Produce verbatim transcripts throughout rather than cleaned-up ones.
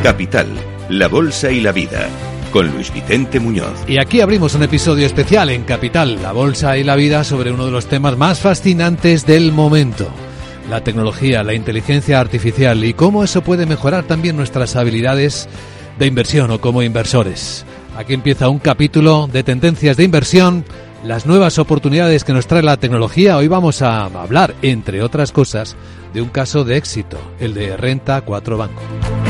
Capital, la bolsa y la vida, con Luis Vicente Muñoz. Y aquí abrimos un episodio especial en Capital, la bolsa y la vida, sobre uno de los temas más fascinantes del momento: la tecnología, la inteligencia artificial y cómo eso puede mejorar también nuestras habilidades de inversión o como inversores. Aquí empieza un capítulo de tendencias de inversión, las nuevas oportunidades que nos trae la tecnología. Hoy vamos a hablar, entre otras cosas, de un caso de éxito, el de Renta cuatro Banco.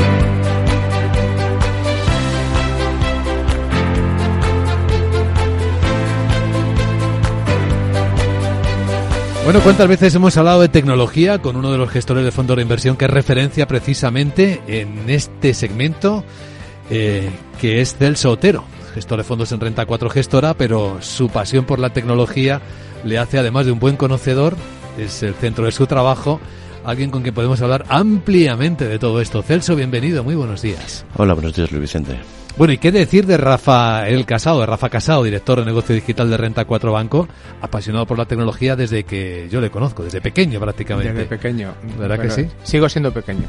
Bueno, ¿cuántas veces hemos hablado de tecnología con uno de los gestores de fondos de inversión que es referencia precisamente en este segmento, eh, que es Celso Otero, gestor de fondos en Renta cuatro Gestora, pero su pasión por la tecnología le hace, además de un buen conocedor, es el centro de su trabajo, alguien con quien podemos hablar ampliamente de todo esto. Celso, bienvenido, muy buenos días. Hola, buenos días, Luis Vicente. Bueno, ¿y qué decir de Rafael Casado, de Rafa Casado, director de negocio digital de Renta cuatro Banco, apasionado por la tecnología desde que yo le conozco, desde pequeño prácticamente? Desde pequeño. ¿Verdad bueno, que sí? Sigo siendo pequeño.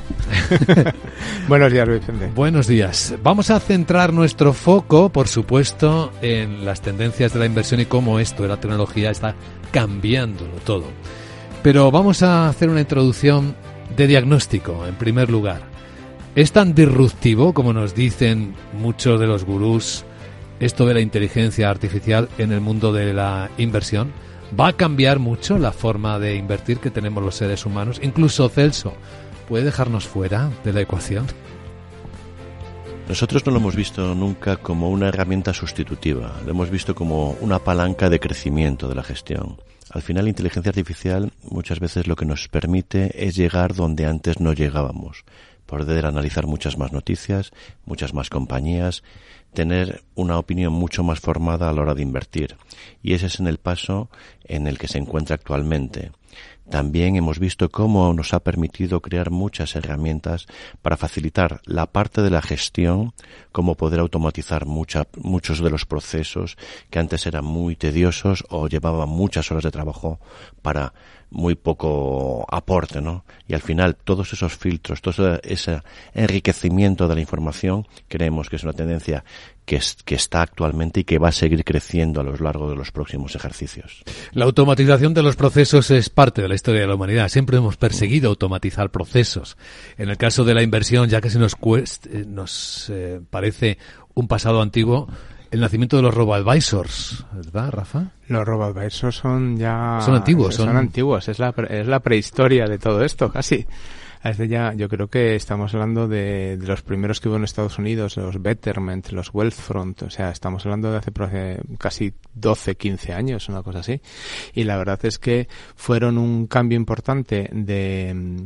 Buenos días, Luis Vicente. Buenos días. Vamos a centrar nuestro foco, por supuesto, en las tendencias de la inversión y cómo esto de la tecnología está cambiándolo todo. Pero vamos a hacer una introducción de diagnóstico, en primer lugar. ¿Es tan disruptivo, como nos dicen muchos de los gurús, esto de la inteligencia artificial en el mundo de la inversión? ¿Va a cambiar mucho la forma de invertir que tenemos los seres humanos? Incluso Celso, ¿puede dejarnos fuera de la ecuación? Nosotros no lo hemos visto nunca como una herramienta sustitutiva, lo hemos visto como una palanca de crecimiento de la gestión. Al final, la inteligencia artificial muchas veces lo que nos permite es llegar donde antes no llegábamos. Poder analizar muchas más noticias, muchas más compañías, tener una opinión mucho más formada a la hora de invertir. Y ese es en el paso en el que se encuentra actualmente. También hemos visto cómo nos ha permitido crear muchas herramientas para facilitar la parte de la gestión, cómo poder automatizar mucha, muchos de los procesos que antes eran muy tediosos o llevaban muchas horas de trabajo para muy poco aporte, ¿no? Y al final todos esos filtros, todo ese enriquecimiento de la información, creemos que es una tendencia que, es, que está actualmente y que va a seguir creciendo a lo largo de los próximos ejercicios. La automatización de los procesos es parte de la historia de la humanidad. Siempre hemos perseguido automatizar procesos. En el caso de la inversión, ya que se nos, cuesta, nos eh, parece un pasado antiguo, el nacimiento de los robo-advisors, ¿verdad, Rafa? Los robo-advisors son ya... Son antiguos. Son, son antiguos, es la, es la prehistoria de todo esto, casi. Desde ya, yo creo que estamos hablando de, de los primeros que hubo en Estados Unidos, los Betterment, los Wealthfront, o sea, estamos hablando de hace casi doce, quince años, una cosa así. Y la verdad es que fueron un cambio importante de...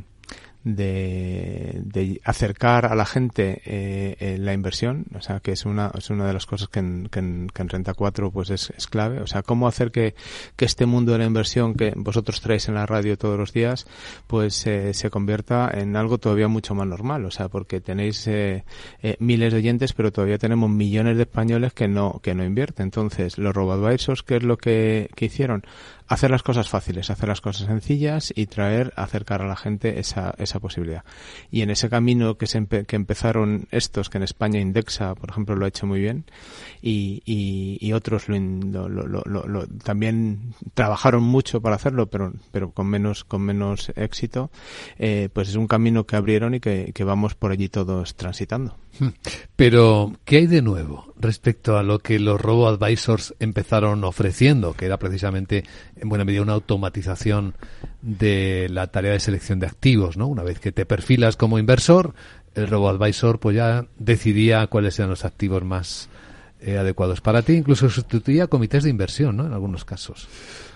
De, de acercar a la gente eh, eh, la inversión, o sea, que es una es una de las cosas que en, que en, que en Renta cuatro pues es, es clave, o sea, cómo hacer que, que este mundo de la inversión que vosotros traéis en la radio todos los días, pues eh, se convierta en algo todavía mucho más normal, o sea, porque tenéis eh, eh, miles de oyentes, pero todavía tenemos millones de españoles que no que no invierten. Entonces, los robo-advisors, ¿qué es lo que, que hicieron? Hacer las cosas fáciles, hacer las cosas sencillas y traer, acercar a la gente esa esa posibilidad. Y en ese camino que se empe- que empezaron estos, que en España Indexa, por ejemplo, lo ha hecho muy bien, y y, y otros lo, lo, lo, lo, lo también trabajaron mucho para hacerlo, pero pero con menos con menos éxito, eh, pues es un camino que abrieron y que, que vamos por allí todos transitando. Pero, ¿qué hay de nuevo respecto a lo que los robo-advisors empezaron ofreciendo, que era precisamente, en buena medida, una automatización de la tarea de selección de activos, ¿no? Una vez que te perfilas como inversor, el robo-advisor pues ya decidía cuáles eran los activos más eh, adecuados para ti, incluso sustituía comités de inversión, ¿no? En algunos casos.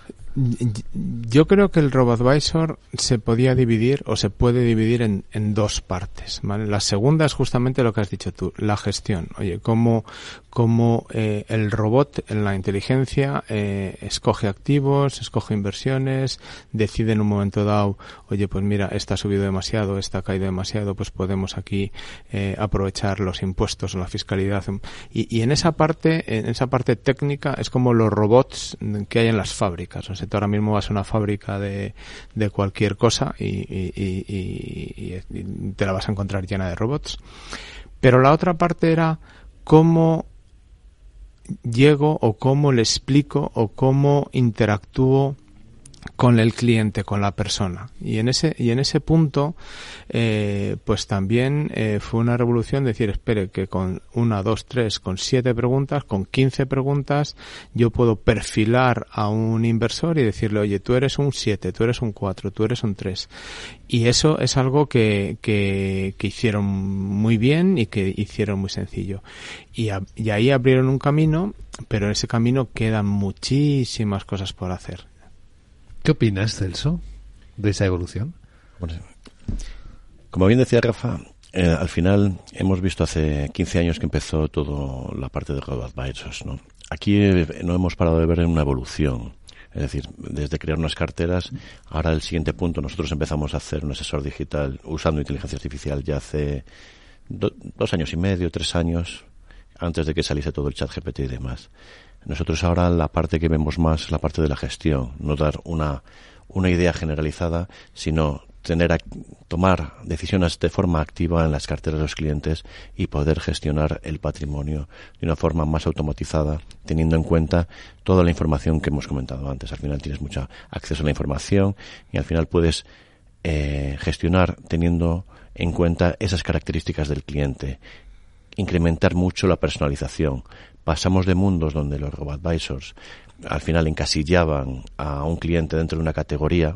Yo creo que el robo-advisor se podía dividir o se puede dividir en, en dos partes, ¿vale? La segunda es justamente lo que has dicho tú, la gestión. Oye, cómo, cómo eh, el robot en la inteligencia eh, escoge activos, escoge inversiones, decide en un momento dado, oye, pues mira, esta ha subido demasiado, esta ha caído demasiado, pues podemos aquí eh, aprovechar los impuestos o la fiscalidad. Y, y en esa parte, en esa parte técnica es como los robots que hay en las fábricas. O sea, tú ahora mismo vas a una fábrica de, de cualquier cosa y, y, y, y, y te la vas a encontrar llena de robots. Pero la otra parte era cómo llego o cómo le explico o cómo interactúo con el cliente, con la persona. Y en ese y en ese punto, eh, pues también eh, fue una revolución decir, espere, que con una, dos, tres, con siete preguntas, con quince preguntas, yo puedo perfilar a un inversor y decirle, oye, tú eres un siete, tú eres un cuatro, tú eres un tres. Y eso es algo que, que, que hicieron muy bien y que hicieron muy sencillo. Y, a, y ahí abrieron un camino, pero en ese camino quedan muchísimas cosas por hacer. ¿Qué opinas, Celso, de esa evolución? Bueno, como bien decía Rafa, eh, al final hemos visto hace quince años que empezó toda la parte de robo-advisors, ¿no? Aquí eh, no hemos parado de ver una evolución. Es decir, desde crear unas carteras, ahora el siguiente punto, nosotros empezamos a hacer un asesor digital usando inteligencia artificial ya hace do, dos años y medio, tres años, antes de que saliese todo el chat G P T y demás. Nosotros ahora la parte que vemos más es la parte de la gestión, no dar una, una idea generalizada, sino tener a, tomar decisiones de forma activa en las carteras de los clientes y poder gestionar el patrimonio de una forma más automatizada, teniendo en cuenta toda la información que hemos comentado antes. Al final tienes mucho acceso a la información y al final puedes eh, gestionar teniendo en cuenta esas características del cliente, incrementar mucho la personalización. Pasamos de mundos donde los robo-advisors al final encasillaban a un cliente dentro de una categoría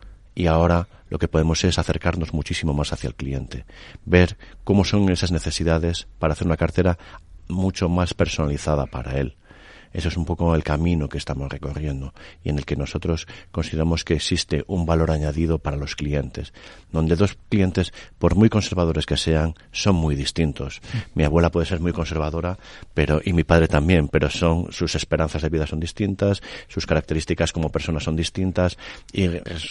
y ahora lo que podemos es acercarnos muchísimo más hacia el cliente, ver cómo son esas necesidades para hacer una cartera mucho más personalizada para él. Eso es un poco el camino que estamos recorriendo y en el que nosotros consideramos que existe un valor añadido para los clientes, donde dos clientes, por muy conservadores que sean, son muy distintos. Mi abuela puede ser muy conservadora, pero y mi padre también, pero son sus esperanzas de vida son distintas, sus características como personas son distintas y,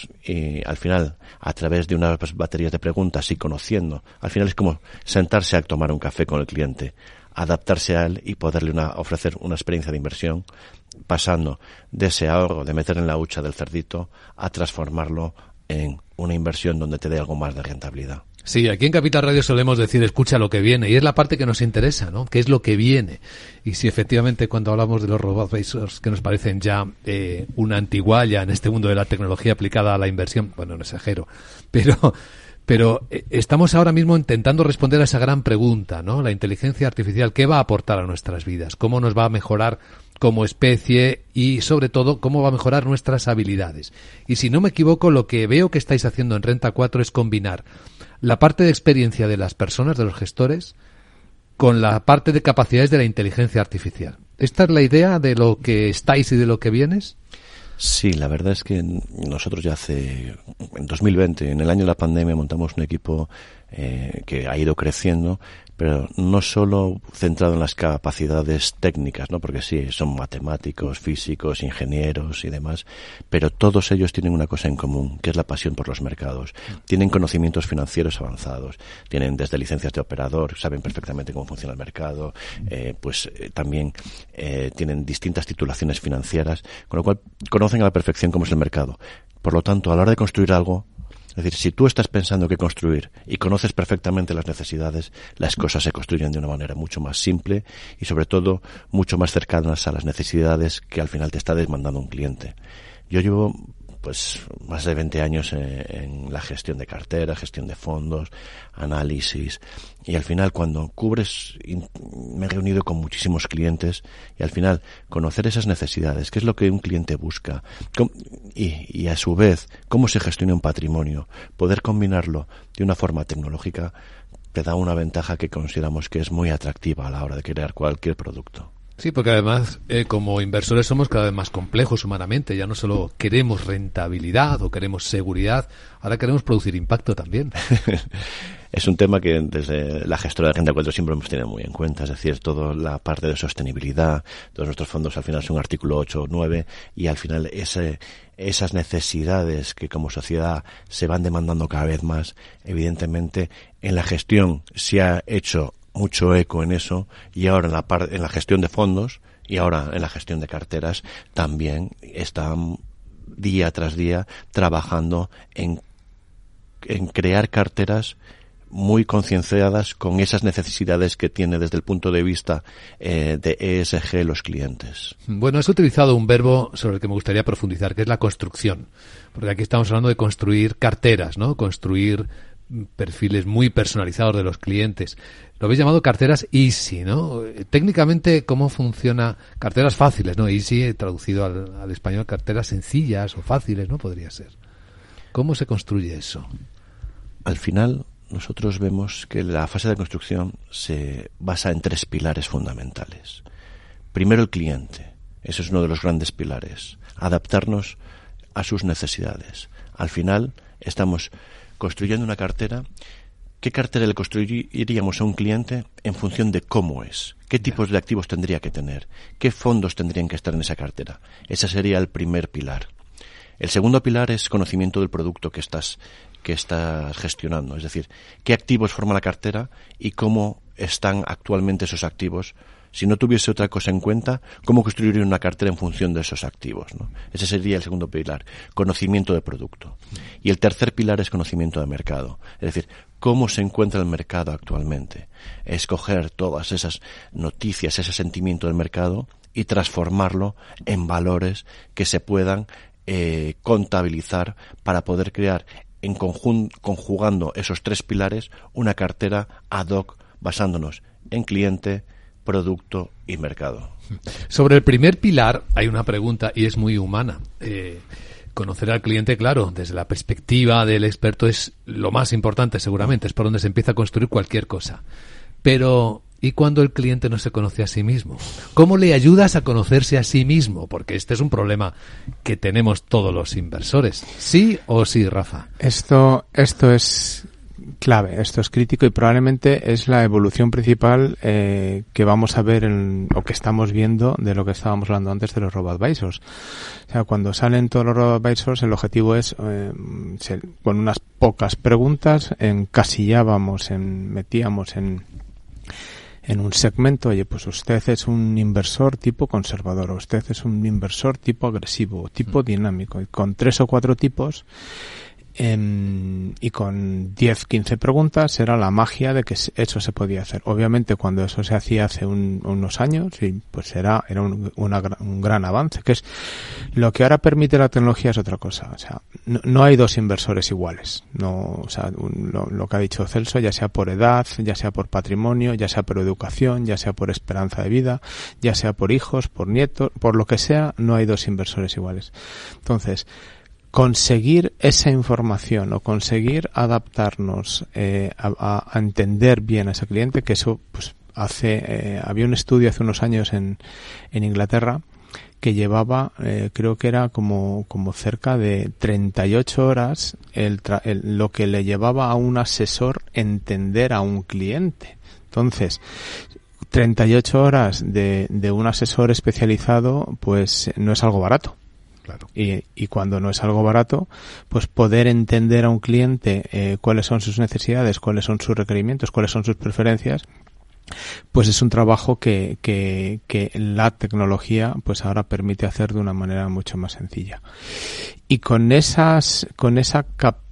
y al final, a través de unas baterías de preguntas y conociendo, al final es como sentarse a tomar un café con el cliente, adaptarse a él y poderle una, ofrecer una experiencia de inversión, pasando de ese ahorro de meter en la hucha del cerdito a transformarlo en una inversión donde te dé algo más de rentabilidad. Sí, aquí en Capital Radio solemos decir escucha lo que viene y es la parte que nos interesa, ¿no? ¿Qué es lo que viene? Y si efectivamente cuando hablamos de los robo-advisors que nos parecen ya eh, una antigualla en este mundo de la tecnología aplicada a la inversión, bueno, no exagero, pero... Pero eh, estamos ahora mismo intentando responder a esa gran pregunta, ¿no? La inteligencia artificial, ¿qué va a aportar a nuestras vidas? ¿Cómo nos va a mejorar como especie? Y, sobre todo, ¿cómo va a mejorar nuestras habilidades? Y si no me equivoco, lo que veo que estáis haciendo en Renta cuatro es combinar la parte de experiencia de las personas, de los gestores, con la parte de capacidades de la inteligencia artificial. ¿Esta es la idea de lo que estáis y de lo que vienes? Sí, la verdad es que nosotros ya hace, en dos mil veinte, en el año de la pandemia, montamos un equipo eh, que ha ido creciendo, pero no solo centrado en las capacidades técnicas, ¿no? Porque sí, son matemáticos, físicos, ingenieros y demás, pero todos ellos tienen una cosa en común, que es la pasión por los mercados. Tienen conocimientos financieros avanzados, tienen desde licencias de operador, saben perfectamente cómo funciona el mercado, eh, pues eh, también eh, tienen distintas titulaciones financieras, con lo cual conocen a la perfección cómo es el mercado. Por lo tanto, a la hora de construir algo, es decir, si tú estás pensando qué construir y conoces perfectamente las necesidades, las cosas se construyen de una manera mucho más simple y, sobre todo, mucho más cercanas a las necesidades que al final te está demandando un cliente. Yo llevo pues más de veinte años en, en la gestión de cartera, gestión de fondos, análisis, y al final cuando cubres, me he reunido con muchísimos clientes y al final conocer esas necesidades, qué es lo que un cliente busca y, y a su vez cómo se gestiona un patrimonio, poder combinarlo de una forma tecnológica te da una ventaja que consideramos que es muy atractiva a la hora de crear cualquier producto. Sí, porque además, eh, como inversores somos cada vez más complejos humanamente. Ya no solo queremos rentabilidad o queremos seguridad, ahora queremos producir impacto también. Es un tema que desde la gestora de Renta cuatro siempre hemos tenido muy en cuenta. Es decir, toda la parte de sostenibilidad, todos nuestros fondos al final son artículo ocho o nueve y al final ese, esas necesidades que como sociedad se van demandando cada vez más, evidentemente en la gestión se ha hecho mucho eco en eso y ahora en la par, en la gestión de fondos y ahora en la gestión de carteras también están día tras día trabajando en, en crear carteras muy concienciadas con esas necesidades que tiene desde el punto de vista eh, de E S G los clientes. Bueno, has utilizado un verbo sobre el que me gustaría profundizar, que es la construcción. Porque aquí estamos hablando de construir carteras, ¿no? Construir perfiles muy personalizados de los clientes. Lo habéis llamado carteras easy, ¿no? Técnicamente, ¿cómo funciona? Carteras fáciles, ¿no? Easy, traducido al, al español, carteras sencillas o fáciles, ¿no? Podría ser. ¿Cómo se construye eso? Al final, nosotros vemos que la fase de construcción se basa en tres pilares fundamentales. Primero, el cliente. Ese es uno de los grandes pilares. Adaptarnos a sus necesidades. Al final, estamos construyendo una cartera. ¿Qué cartera le construiríamos a un cliente en función de cómo es? ¿Qué tipos de activos tendría que tener? ¿Qué fondos tendrían que estar en esa cartera? Ese sería el primer pilar. El segundo pilar es conocimiento del producto que estás, que estás gestionando. Es decir, qué activos forma la cartera y cómo están actualmente esos activos. Si no tuviese otra cosa en cuenta, ¿cómo construiría una cartera en función de esos activos, ¿no? Ese sería el segundo pilar, conocimiento de producto. Y el tercer pilar es conocimiento de mercado. Es decir, ¿cómo se encuentra el mercado actualmente? Escoger todas esas noticias, ese sentimiento del mercado y transformarlo en valores que se puedan eh, contabilizar para poder crear, en conjun- conjugando esos tres pilares, una cartera ad hoc basándonos en cliente, producto y mercado. Sobre el primer pilar hay una pregunta y es muy humana. Eh, conocer al cliente, claro, desde la perspectiva del experto es lo más importante seguramente, es por donde se empieza a construir cualquier cosa. Pero, ¿y cuando el cliente no se conoce a sí mismo? ¿Cómo le ayudas a conocerse a sí mismo? Porque este es un problema que tenemos todos los inversores. ¿Sí o sí, Rafa? Esto, esto es clave, esto es crítico y probablemente es la evolución principal eh, que vamos a ver en, o que estamos viendo de lo que estábamos hablando antes de los robo-advisors. O sea, cuando salen todos los robo-advisors, el objetivo es, eh, se, con unas pocas preguntas, encasillábamos, en, metíamos en en un segmento, oye, pues usted es un inversor tipo conservador, o usted es un inversor tipo agresivo, tipo dinámico, y con tres o cuatro tipos Eh, y con diez, quince preguntas era la magia de que eso se podía hacer. Obviamente cuando eso se hacía hace un, unos años, y pues era, era un, una, un gran avance, que es lo que ahora permite la tecnología es otra cosa. O sea, no, no hay dos inversores iguales. No, o sea, un, lo, lo que ha dicho Celso, ya sea por edad, ya sea por patrimonio, ya sea por educación, ya sea por esperanza de vida, ya sea por hijos, por nietos, por lo que sea, no hay dos inversores iguales. Entonces, conseguir esa información o conseguir adaptarnos eh, a, a entender bien a ese cliente, que eso pues hace eh, había un estudio hace unos años en, en Inglaterra que llevaba eh, creo que era como como cerca de treinta y ocho horas el, tra- el lo que le llevaba a un asesor entender a un cliente. Entonces, treinta y ocho horas de, de un asesor especializado pues no es algo barato. Claro. Y, y cuando no es algo barato, pues poder entender a un cliente eh, cuáles son sus necesidades, cuáles son sus requerimientos, cuáles son sus preferencias, pues es un trabajo que, que, que la tecnología pues ahora permite hacer de una manera mucho más sencilla. Y con esas, con esa captura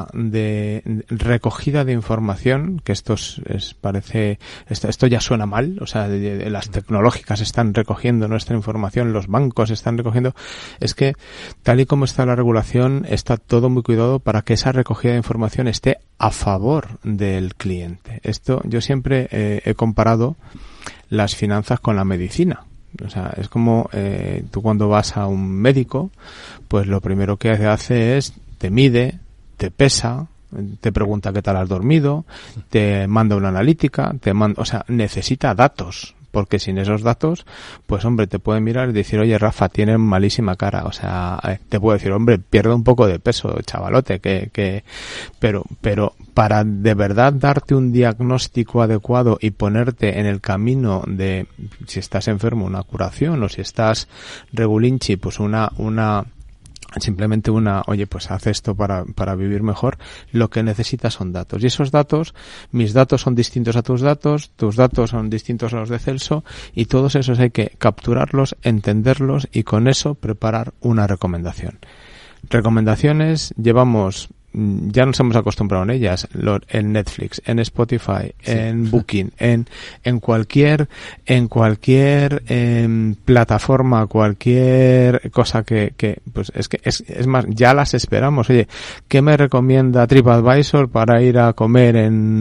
de, de recogida de información, que esto es, es parece, esto, esto ya suena mal, o sea, de, de, las tecnológicas están recogiendo nuestra información, los bancos están recogiendo, es que tal y como está la regulación, está todo muy cuidado para que esa recogida de información esté a favor del cliente. Esto, yo siempre eh, he comparado las finanzas con la medicina. O sea, es como eh, tú cuando vas a un médico, pues lo primero que hace es te mide, te pesa, te pregunta qué tal has dormido, te manda una analítica, te manda, o sea, necesita datos, porque sin esos datos, pues hombre, te puede mirar y decir, oye Rafa, tienes malísima cara, o sea, te puede decir, hombre, pierde un poco de peso, chavalote, que, que, pero, pero para de verdad darte un diagnóstico adecuado y ponerte en el camino de, si estás enfermo, una curación, o si estás regulinchi, pues una, una, simplemente una, oye, pues haz esto para, para vivir mejor, lo que necesitas son datos. Y esos datos, mis datos son distintos a tus datos, tus datos son distintos a los de Celso, y todos esos hay que capturarlos, entenderlos y con eso preparar una recomendación. Recomendaciones, llevamos ya nos hemos acostumbrado en ellas, lo, en Netflix, en Spotify, sí. en Booking, en en cualquier en cualquier eh, plataforma, cualquier cosa que, que pues es que es, es más, ya las esperamos. Oye, ¿qué me recomienda TripAdvisor para ir a comer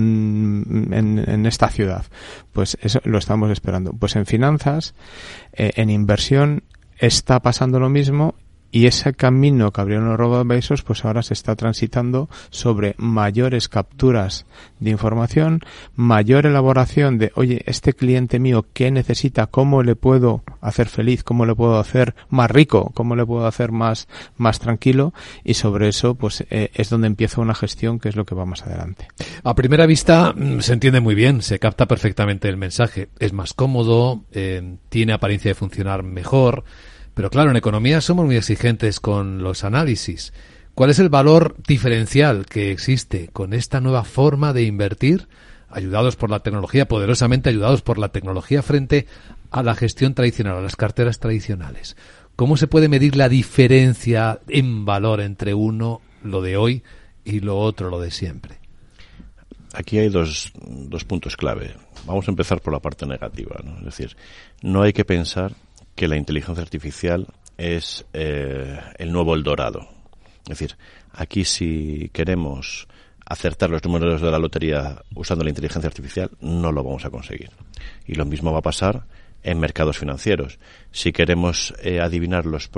en en, en esta ciudad? Pues eso lo estamos esperando. Pues en finanzas, eh, en inversión está pasando lo mismo. Y ese camino que abrieron los robo-advisors, pues ahora se está transitando sobre mayores capturas de información, mayor elaboración de, oye, este cliente mío, ¿qué necesita? ¿Cómo le puedo hacer feliz? ¿Cómo le puedo hacer más rico? ¿Cómo le puedo hacer más, más tranquilo? Y sobre eso, pues eh, es donde empieza una gestión que es lo que va más adelante. A primera vista se entiende muy bien, se capta perfectamente el mensaje. Es más cómodo, eh, tiene apariencia de funcionar mejor. Pero claro, en economía somos muy exigentes con los análisis. ¿Cuál es el valor diferencial que existe con esta nueva forma de invertir, ayudados por la tecnología, poderosamente ayudados por la tecnología, frente a la gestión tradicional, a las carteras tradicionales? ¿Cómo se puede medir la diferencia en valor entre uno, lo de hoy, y lo otro, lo de siempre? Aquí hay dos, dos puntos clave. Vamos a empezar por la parte negativa, ¿no? Es decir, no hay que pensar que la inteligencia artificial es eh, el nuevo Eldorado. Es decir, aquí si queremos acertar los números de la lotería usando la inteligencia artificial, no lo vamos a conseguir. Y lo mismo va a pasar en mercados financieros. Si queremos eh, adivinar los,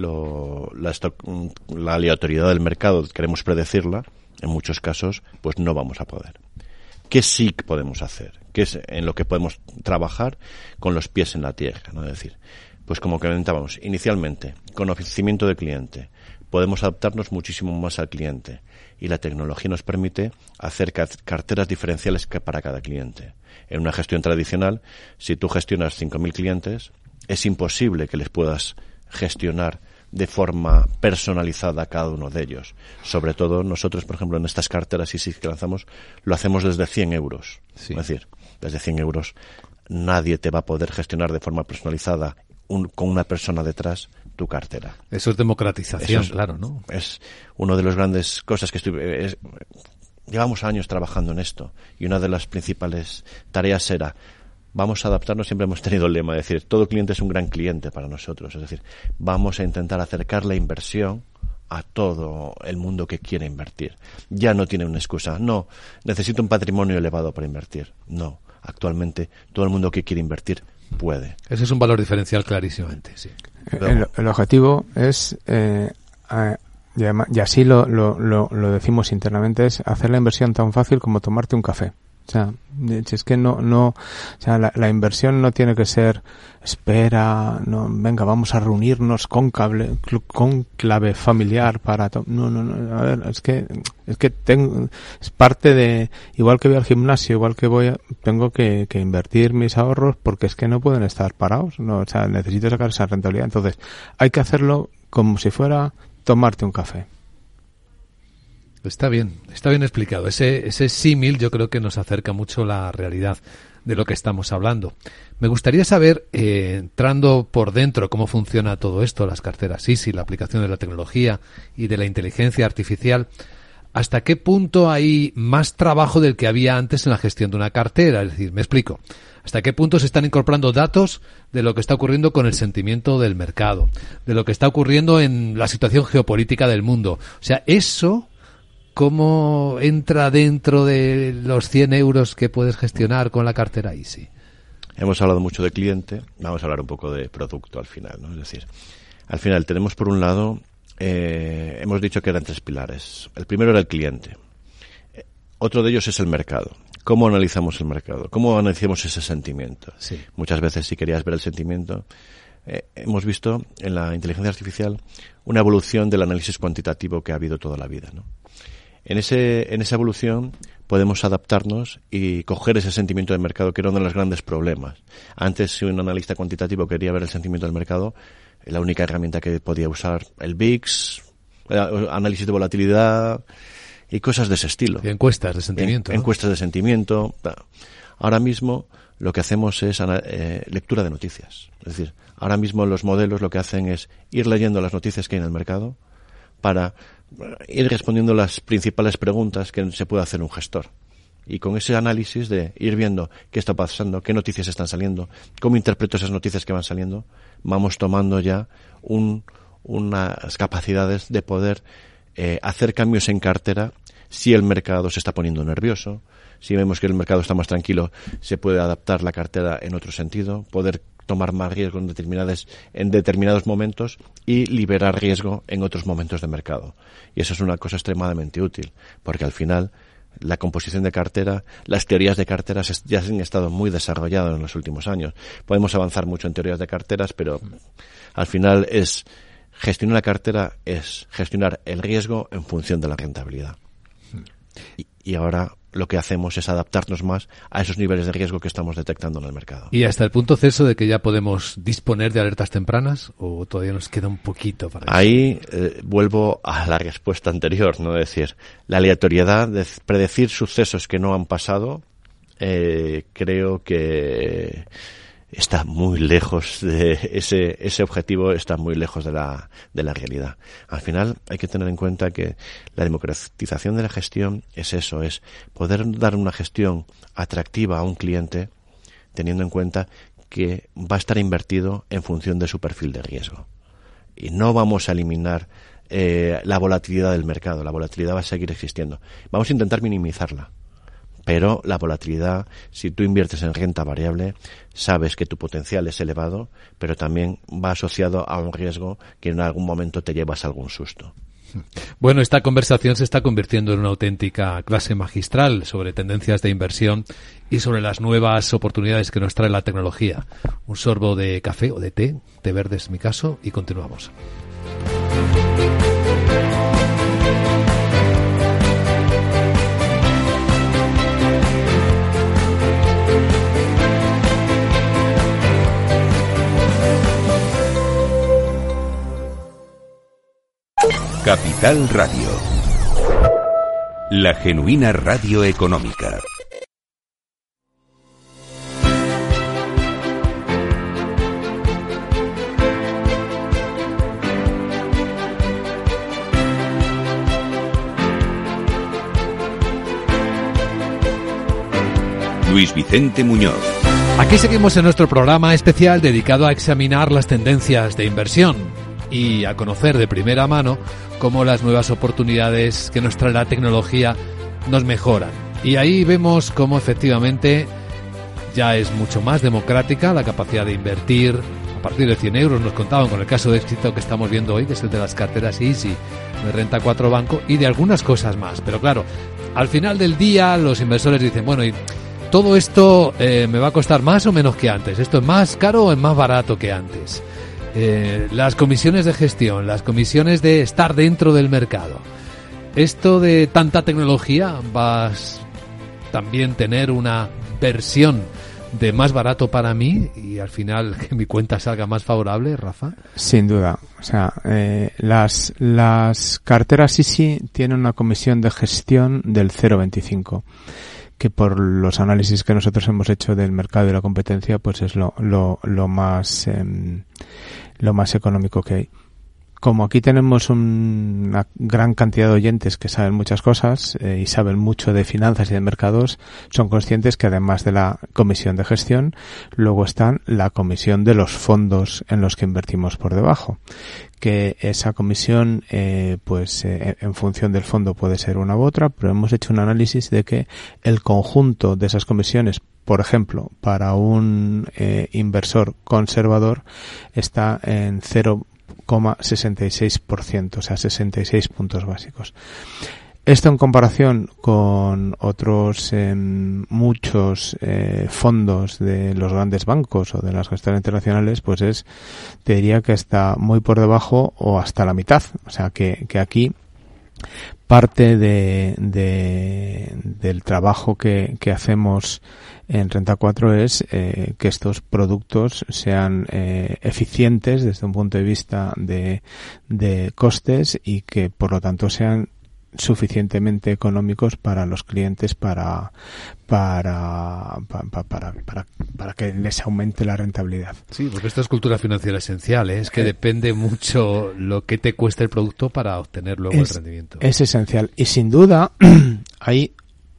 lo, la, stock, la aleatoriedad del mercado, queremos predecirla, en muchos casos, pues no vamos a poder. ¿Qué sí podemos hacer? ¿Qué es en lo que podemos trabajar con los pies en la tierra, ¿no? Es decir, pues como comentábamos, inicialmente, conocimiento del cliente, podemos adaptarnos muchísimo más al cliente y la tecnología nos permite hacer carteras diferenciales para cada cliente. En una gestión tradicional, si tú gestionas cinco mil clientes, es imposible que les puedas gestionar de forma personalizada a cada uno de ellos. Sobre todo nosotros, por ejemplo, en estas carteras y si que lanzamos, lo hacemos desde cien euros. Sí. Es decir, desde cien euros nadie te va a poder gestionar de forma personalizada Un, con una persona detrás tu cartera. Eso es democratización, Eso es, claro, ¿no? Es una de las grandes cosas que estoy... Es, llevamos años trabajando en esto y una de las principales tareas era vamos a adaptarnos, siempre hemos tenido el lema de decir, todo cliente es un gran cliente para nosotros, es decir, vamos a intentar acercar la inversión a todo el mundo que quiere invertir. Ya no tiene una excusa, no, necesito un patrimonio elevado para invertir. No, actualmente todo el mundo que quiere invertir puede. Ese es un valor diferencial clarísimamente, sí. El, el objetivo es, eh, eh, y, además, y así lo, lo, lo, lo decimos internamente, es hacer la inversión tan fácil como tomarte un café. O sea, es que no, no, o sea, la, la inversión no tiene que ser, espera, no, venga, vamos a reunirnos con cable, con clave familiar para, to- no, no, no, a ver, es que, es que tengo, es parte de, igual que voy al gimnasio, igual que voy, a, tengo que, que invertir mis ahorros porque es que no pueden estar parados, no, o sea, necesito sacar esa rentabilidad, entonces, hay que hacerlo como si fuera tomarte un café. Está bien, está bien explicado. Ese, ese símil yo creo que nos acerca mucho la realidad de lo que estamos hablando. Me gustaría saber, eh, entrando por dentro, cómo funciona todo esto, las carteras I S I, la aplicación de la tecnología y de la inteligencia artificial, hasta qué punto hay más trabajo del que había antes en la gestión de una cartera. Es decir, me explico. ¿Hasta qué punto se están incorporando datos de lo que está ocurriendo con el sentimiento del mercado, de lo que está ocurriendo en la situación geopolítica del mundo? O sea, eso... ¿Cómo entra dentro de los cien euros que puedes gestionar con la cartera I S I? Hemos hablado mucho de cliente, vamos a hablar un poco de producto al final, ¿no? Es decir, al final tenemos por un lado, eh, hemos dicho que eran tres pilares. El primero era el cliente. Otro de ellos es el mercado. ¿Cómo analizamos el mercado? ¿Cómo analizamos ese sentimiento? Sí. Muchas veces, si querías ver el sentimiento, eh, hemos visto en la inteligencia artificial una evolución del análisis cuantitativo que ha habido toda la vida, ¿no? En ese, en esa evolución podemos adaptarnos y coger ese sentimiento del mercado, que era uno de los grandes problemas. Antes, si un analista cuantitativo quería ver el sentimiento del mercado, la única herramienta que podía usar, el V I X, análisis de volatilidad y cosas de ese estilo. Y encuestas de sentimiento. En, ¿no? Encuestas de sentimiento. Ahora mismo lo que hacemos es eh, lectura de noticias. Es decir, ahora mismo los modelos lo que hacen es ir leyendo las noticias que hay en el mercado para ir respondiendo las principales preguntas que se puede hacer un gestor. Y con ese análisis de ir viendo qué está pasando, qué noticias están saliendo, cómo interpreto esas noticias que van saliendo, vamos tomando ya un, unas capacidades de poder eh, hacer cambios en cartera si el mercado se está poniendo nervioso, si vemos que el mercado está más tranquilo, se puede adaptar la cartera en otro sentido, poder tomar más riesgo en determinados, en determinados momentos y liberar riesgo en otros momentos de mercado. Y eso es una cosa extremadamente útil, porque al final la composición de cartera, las teorías de carteras ya han estado muy desarrolladas en los últimos años. Podemos avanzar mucho en teorías de carteras, pero al final es gestionar la cartera, es gestionar el riesgo en función de la rentabilidad. Y, y ahora lo que hacemos es adaptarnos más a esos niveles de riesgo que estamos detectando en el mercado. ¿Y hasta el punto ceso de que ya podemos disponer de alertas tempranas o todavía nos queda un poquito para eso? Ahí eh, vuelvo a la respuesta anterior, ¿no? Es decir, la aleatoriedad de predecir sucesos que no han pasado, eh, creo que está muy lejos de ese ese objetivo, está muy lejos de la de la realidad. Al final hay que tener en cuenta que la democratización de la gestión es eso, es poder dar una gestión atractiva a un cliente teniendo en cuenta que va a estar invertido en función de su perfil de riesgo. Y no vamos a eliminar eh, la volatilidad del mercado, la volatilidad va a seguir existiendo. Vamos a intentar minimizarla. Pero la volatilidad, si tú inviertes en renta variable, sabes que tu potencial es elevado, pero también va asociado a un riesgo que en algún momento te llevas algún susto. Bueno, esta conversación se está convirtiendo en una auténtica clase magistral sobre tendencias de inversión y sobre las nuevas oportunidades que nos trae la tecnología. Un sorbo de café o de té, té verde es mi caso, y continuamos. Capital Radio, la genuina radio económica. Luis Vicente Muñoz. Aquí seguimos en nuestro programa especial dedicado a examinar las tendencias de inversión y a conocer de primera mano cómo las nuevas oportunidades que nos trae la tecnología nos mejoran. Y ahí vemos cómo efectivamente ya es mucho más democrática la capacidad de invertir a partir de cien euros. Nos contaban con el caso de éxito que estamos viendo hoy, que es el de las carteras Easy, de Renta cuatro Banco, y de algunas cosas más. Pero claro, al final del día los inversores dicen, bueno, y todo esto eh, me va a costar más o menos que antes. ¿Esto es más caro o es más barato que antes? Eh, las comisiones de gestión, las comisiones de estar dentro del mercado. Esto de tanta tecnología, ¿vas también tener una versión de más barato para mí y al final que mi cuenta salga más favorable, Rafa? Sin duda. O sea, eh, las, las carteras Easy tienen una comisión de gestión del cero coma veinticinco, que por los análisis que nosotros hemos hecho del mercado y la competencia, pues es lo, lo, lo más, eh, lo más económico que hay. Como aquí tenemos un, una gran cantidad de oyentes que saben muchas cosas eh, y saben mucho de finanzas y de mercados, son conscientes que además de la comisión de gestión, luego están la comisión de los fondos en los que invertimos por debajo. Que esa comisión, eh, pues eh, en función del fondo puede ser una u otra, pero hemos hecho un análisis de que el conjunto de esas comisiones, por ejemplo, para un eh, inversor conservador, está en cero coma sesenta y seis por ciento, o sea, sesenta y seis puntos básicos. Esto en comparación con otros eh, muchos eh, fondos de los grandes bancos o de las gestoras internacionales, pues es, te diría que está muy por debajo o hasta la mitad. O sea, que, que aquí parte de, de del trabajo que, que hacemos en Renta cuatro es eh, que estos productos sean eh, eficientes desde un punto de vista de, de costes y que por lo tanto sean suficientemente económicos para los clientes para para para, para, para, para que les aumente la rentabilidad. Sí, porque esto es cultura financiera esencial, ¿eh? Es que eh, depende mucho lo que te cueste el producto para obtener luego es, el rendimiento. Es esencial. Y sin duda hay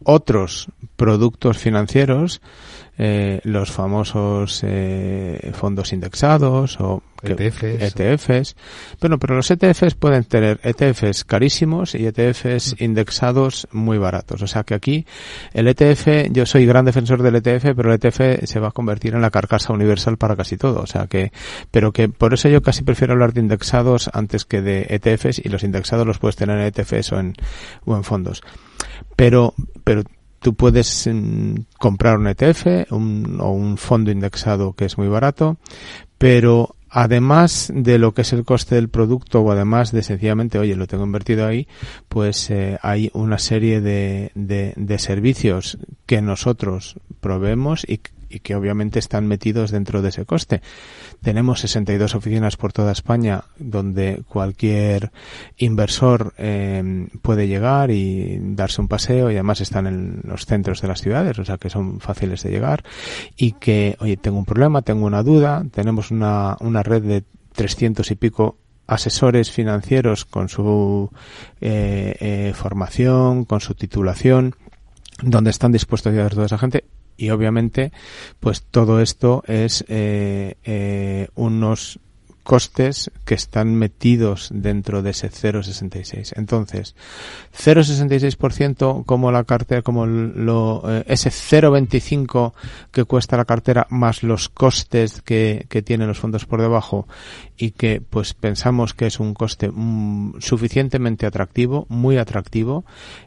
otros productos financieros, eh, los famosos eh, fondos indexados o E T Fs. E T Fs. Bueno, pero los E T Fs pueden tener E T Fs carísimos y E T Fs indexados muy baratos. O sea que aquí el E T F, yo soy gran defensor del E T F, pero el E T F se va a convertir en la carcasa universal para casi todo. O sea que, pero que por eso yo casi prefiero hablar de indexados antes que de E T Fs, y los indexados los puedes tener en E T Fs o en, o en fondos. Pero, pero tú puedes mm, comprar un E T F un, o un fondo indexado que es muy barato, pero además de lo que es el coste del producto, o además de sencillamente, oye, lo tengo invertido ahí, pues eh, hay una serie de, de, de servicios que nosotros proveemos y, y que obviamente están metidos dentro de ese coste. Tenemos sesenta y dos oficinas por toda España donde cualquier inversor eh, puede llegar y darse un paseo, y además están en los centros de las ciudades, o sea que son fáciles de llegar, y que, oye, tengo un problema, tengo una duda. Tenemos una, una red de trescientos y pico asesores financieros con su eh, eh, formación, con su titulación, donde están dispuestos a ayudar a toda esa gente. Y obviamente, pues todo esto es eh, eh, unos costes que están metidos dentro de ese cero coma sesenta y seis. Entonces, cero coma sesenta y seis por ciento como la cartera, como lo, eh, ese cero coma veinticinco que cuesta la cartera más los costes que, que tienen los fondos por debajo, y que pues pensamos que es un coste mm, suficientemente atractivo, muy atractivo,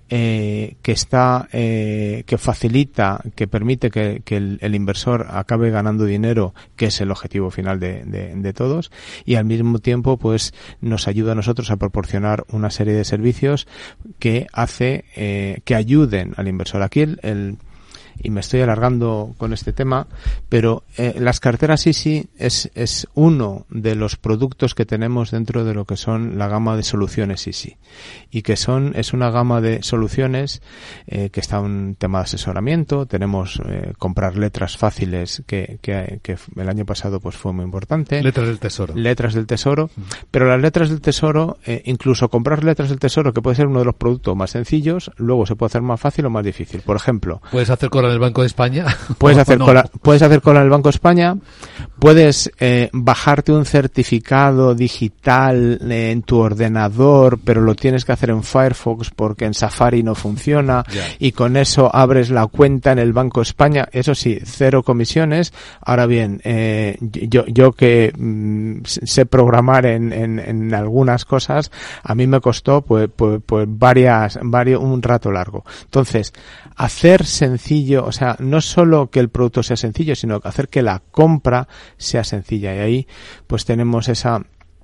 eh, que está, eh, que facilita, que permite que, que el, el inversor acabe ganando dinero, que es el objetivo final de, de, de todos, y al mismo tiempo pues nos ayuda a nosotros a proporcionar una serie de servicios que hace, eh, que ayuden al inversor. Aquí el, el y me estoy alargando con este tema, pero eh, las carteras Easy es, es uno de los productos que tenemos dentro de lo que son la gama de soluciones Easy, y que son, es una gama de soluciones eh, que está un tema de asesoramiento. Tenemos eh, comprar letras fáciles, que, que, que el año pasado pues fue muy importante. Letras del Tesoro. Letras del Tesoro, uh-huh. Pero las letras del Tesoro, eh, incluso comprar letras del Tesoro, que puede ser uno de los productos más sencillos, luego se puede hacer más fácil o más difícil. Por ejemplo, puedes hacer cola en el Banco de España. Puedes hacer no. cola, puedes hacer cola en el Banco de España. Puedes eh, bajarte un certificado digital eh, en tu ordenador, pero lo tienes que hacer en Firefox porque en Safari no funciona, yeah. Y con eso abres la cuenta en el Banco de España. Eso sí, cero comisiones. Ahora bien, eh, yo yo que mm, sé programar en, en, en algunas cosas, a mí me costó pues pues, pues varias varios un rato largo. Entonces, hacer sencillo, o sea, no solo que el producto sea sencillo, sino hacer que la compra sea sencilla. Y ahí pues tenemos esa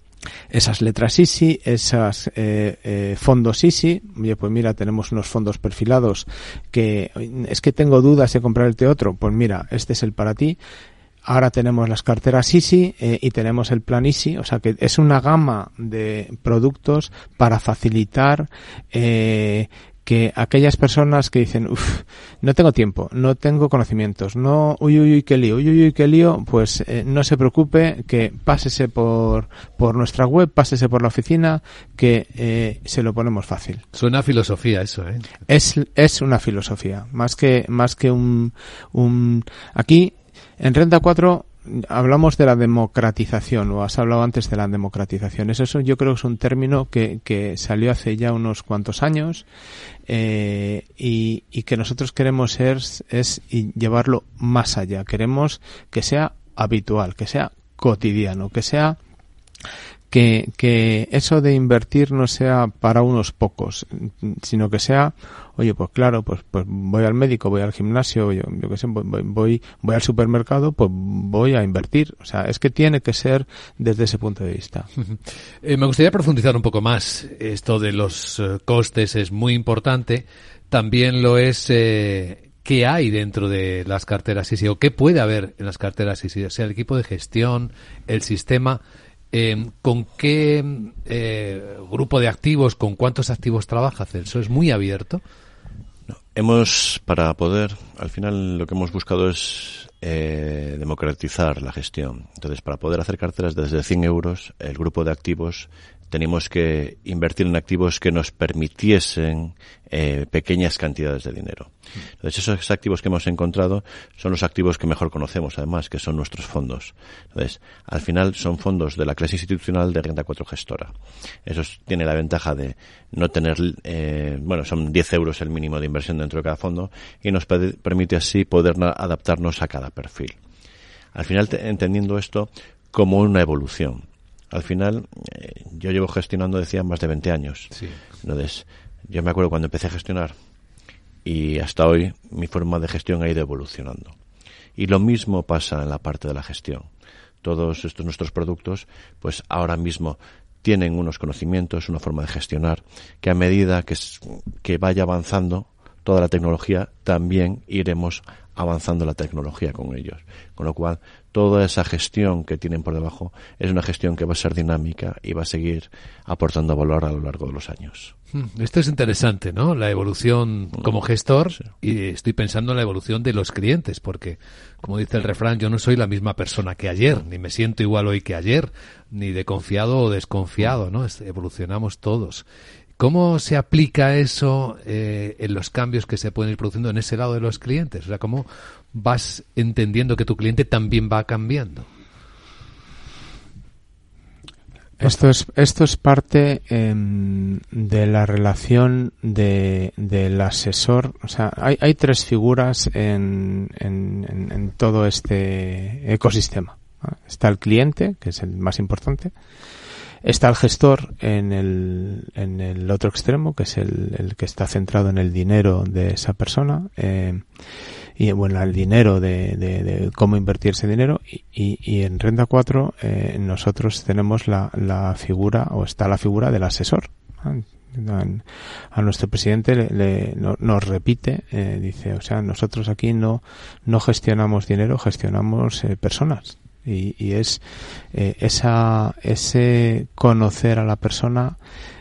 esas letras Easy, esas eh, eh, fondos Easy. Oye, pues mira, tenemos unos fondos perfilados que es que tengo dudas de comprar este otro. Pues mira, este es el para ti. Ahora tenemos las carteras Easy eh, y tenemos el plan Easy, o sea que es una gama de productos para facilitar eh, que aquellas personas que dicen, uff, no tengo tiempo, no tengo conocimientos, no, uy, uy, uy, qué lío, uy, uy, uy, qué lío, pues eh, no se preocupe, que pásese por por nuestra web, pásese por la oficina, que eh, se lo ponemos fácil. Suena a filosofía eso, ¿eh? Es es una filosofía, más que más que un un aquí en Renta cuatro hablamos de la democratización, o has hablado antes de la democratización. Eso, eso yo creo que es un término que, que salió hace ya unos cuantos años eh, y, y que nosotros queremos ser, es llevarlo más allá. Queremos que sea habitual, que sea cotidiano, que sea que, que eso de invertir no sea para unos pocos, sino que sea, oye, pues claro, pues pues voy al médico, voy al gimnasio, yo, yo qué sé, voy, voy voy al supermercado, pues voy a invertir. O sea, es que tiene que ser desde ese punto de vista. Eh, me gustaría profundizar un poco más. Esto de los uh, costes es muy importante. También lo es eh, qué hay dentro de las carteras Easy, o qué puede haber en las carteras Easy. O sea, el equipo de gestión, el sistema. Eh, ¿Con qué eh, grupo de activos, con cuántos activos trabaja Celso? ¿Es muy abierto? No, hemos, para poder, al final lo que hemos buscado es eh, democratizar la gestión. Entonces, para poder hacer carteras desde cien euros, el grupo de activos teníamos que invertir en activos que nos permitiesen eh, pequeñas cantidades de dinero. Entonces, esos activos que hemos encontrado son los activos que mejor conocemos, además, que son nuestros fondos. Entonces, al final son fondos de la clase institucional de Renta cuatro Gestora. Eso tiene la ventaja de no tener, eh, bueno, son diez euros el mínimo de inversión dentro de cada fondo y nos pe- permite así poder na- adaptarnos a cada perfil. Al final, te- entendiendo esto como una evolución. Al final, eh, yo llevo gestionando, decía, más de veinte años. Sí. Entonces, yo me acuerdo cuando empecé a gestionar y hasta hoy mi forma de gestión ha ido evolucionando. Y lo mismo pasa en la parte de la gestión. Todos estos nuestros productos, pues ahora mismo tienen unos conocimientos, una forma de gestionar, que a medida que, que vaya avanzando toda la tecnología, también iremos avanzando la tecnología con ellos. Con lo cual, toda esa gestión que tienen por debajo es una gestión que va a ser dinámica y va a seguir aportando valor a lo largo de los años. Esto es interesante, ¿no? La evolución como gestor, sí. Y estoy pensando en la evolución de los clientes, porque, como dice el refrán, yo no soy la misma persona que ayer, ni me siento igual hoy que ayer, ni de confiado o desconfiado, ¿no? Evolucionamos todos. ¿Cómo se aplica eso eh, en los cambios que se pueden ir produciendo en ese lado de los clientes? O sea, ¿cómo vas entendiendo que tu cliente también va cambiando? Esto es esto es parte eh, de la relación de del asesor. O sea, hay hay tres figuras en en, en, en todo este ecosistema. Está el cliente, que es el más importante. Está el gestor en el, en el otro extremo, que es el, el que está centrado en el dinero de esa persona, eh, y bueno, el dinero de, de, de cómo invertir ese dinero, y, y, y en Renta cuatro eh, nosotros tenemos la, la figura, o está la figura del asesor. A nuestro presidente le, le, no, nos repite, eh, dice, o sea, nosotros aquí no, no gestionamos dinero, gestionamos eh, personas. Y, y es eh, esa ese conocer a la persona,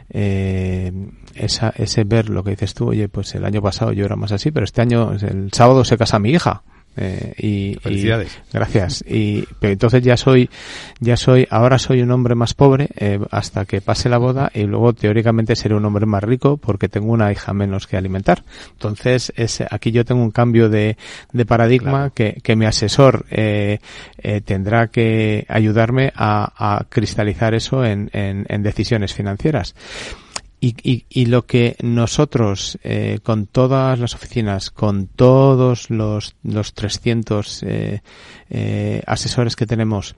eh, esa ese ver lo que dices tú. Oye, pues el año pasado yo era más así, pero este año, el sábado se casa mi hija. Eh, y, Felicidades. Y, gracias. Y pero entonces ya soy, ya soy, ahora soy un hombre más pobre eh, hasta que pase la boda, y luego teóricamente seré un hombre más rico porque tengo una hija menos que alimentar. Entonces es, aquí yo tengo un cambio de, de paradigma, claro, que, que mi asesor eh, eh, tendrá que ayudarme a, a cristalizar eso en, en, en decisiones financieras. Y, y, y lo que nosotros, eh, con todas las oficinas, con todos los, los trescientos eh, eh, asesores que tenemos,